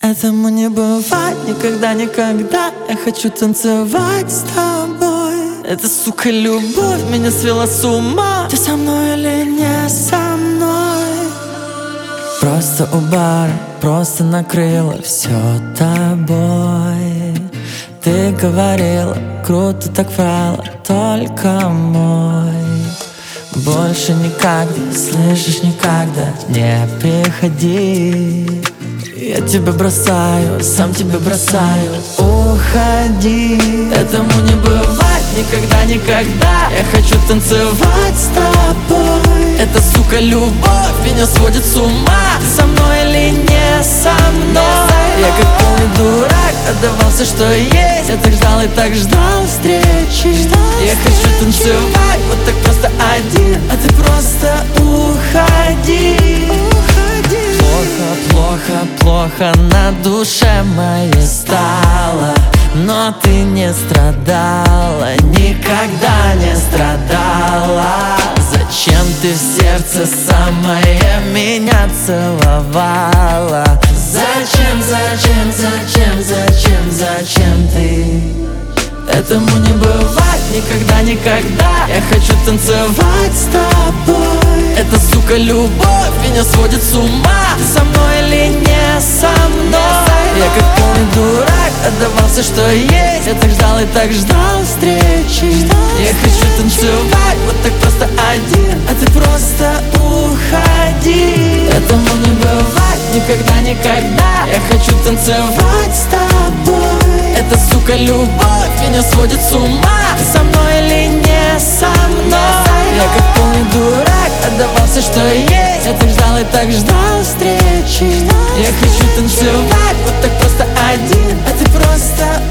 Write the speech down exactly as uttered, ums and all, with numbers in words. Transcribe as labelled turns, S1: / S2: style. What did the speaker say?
S1: Этому не бывать никогда, никогда. Я хочу танцевать с тобой. Эта, сука, любовь меня свела с ума. Ты со мной или не со мной? Просто у бара, просто накрыло все тобой. Ты говорила, круто так врала, только мой. Больше никогда, слышишь, никогда не приходи. Я тебя бросаю, сам тебя бросаю. Уходи. Этому не бывать никогда, никогда. Я хочу танцевать с тобой. Эта, сука, любовь меня сводит с ума. Ты со мной или не со мной? Я как полный дурак отдавался, что есть. Я так ждал и так ждал встречи. Я хочу танцевать вот так просто один, а ты просто уходи. Плохо, плохо, плохо на душе моей стало. Но ты не страдала, никогда не страдала. Зачем ты в сердце самое меня целовала? Зачем, зачем, зачем, зачем, зачем ты? Этому не бывать никогда, никогда. Я хочу танцевать с тобой. Эта, сука, любовь меня сводит с ума. Ты со мной или не со мной? Я как полный дурак отдавался, что есть. Я так ждал и так ждал встречи. Я хочу танцевать вот так просто один, а ты просто уходи. Этому не бывать никогда, никогда. Я хочу танцевать с тобой. Эта, сука, любовь меня сводит с ума. Ты со мной или не со мной? Я как полный дурак отдавался, что есть. Я так ждал и так ждал встречи. Я хочу танцевать вот так просто один, а ты просто